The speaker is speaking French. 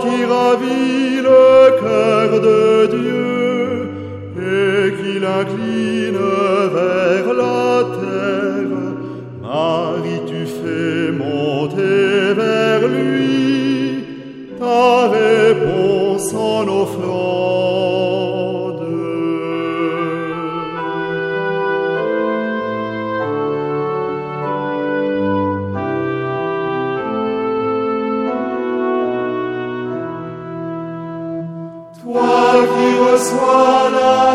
qui ravis le cœur de Dieu et qui l'incline vers la terre, Marie, tu fais monter vers lui ta réponse en offrande. Toi qui reçois la